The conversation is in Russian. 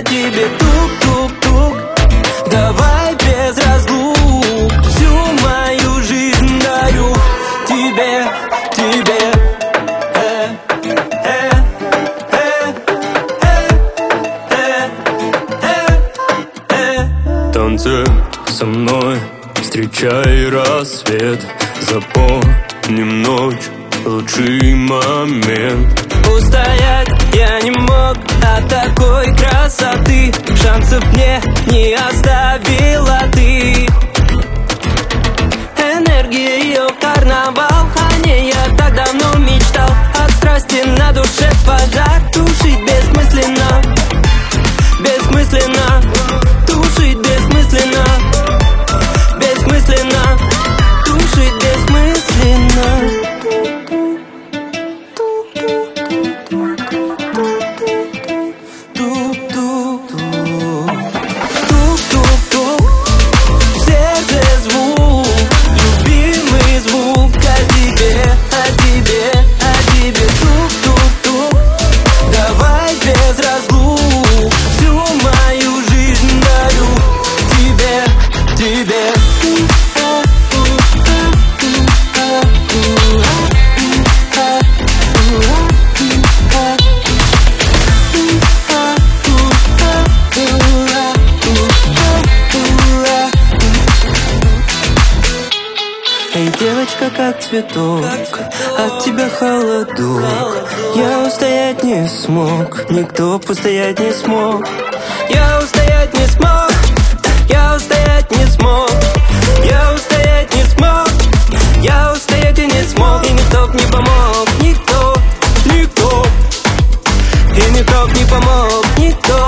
тебе тук-тук-тук. Давай без разлук, всю мою жизнь дарю тебе, тебе. Танцуй со мной, встречай рассвет, запомним ночь, лучший момент. Устоять я не мог от такой красоты, шансов мне не оставила ты. Энергия ее карнавал, о ней я так давно мечтал. От страсти на душе пожар, тушить бессмысленно, бессмысленно. Тушить бессмысленно, бессмысленно. Тушить бессмысленно. Эй, девочка, как цветок, от тебя холодок. Я устоять не смог, никто устоять не смог. Я устоять не смог, я устоять не смог. Я устоять не смог, я устоять и не смог. И никто не помог, никто, никто. И никто не помог, никто.